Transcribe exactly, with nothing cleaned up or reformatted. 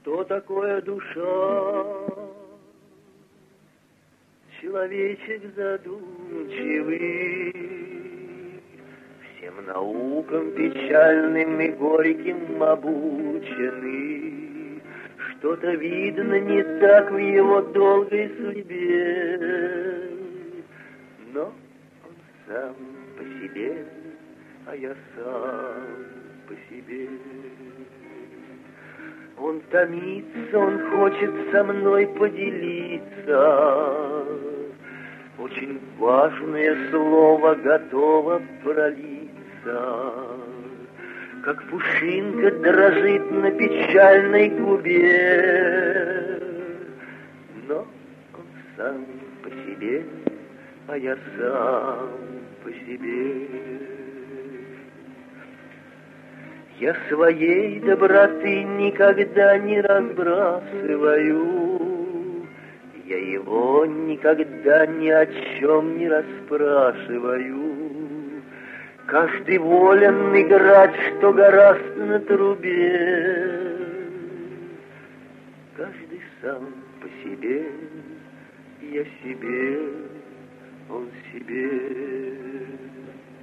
Что такое душа? Человечек задумчивый, всем наукам печальным и горьким обученный. Что-то видно не так в его долгой судьбе, но он сам по себе, а я сам по себе. Он томится, он хочет со мной поделиться. Очень важное слово готово пролиться, как пушинка дрожит на печальной губе. Но он сам по себе, а я сам по себе. Я своей доброты никогда не разбрасываю, я его никогда ни о чем не расспрашиваю. Каждый волен играть, что гораст на трубе. Каждый сам по себе, я себе, он себе.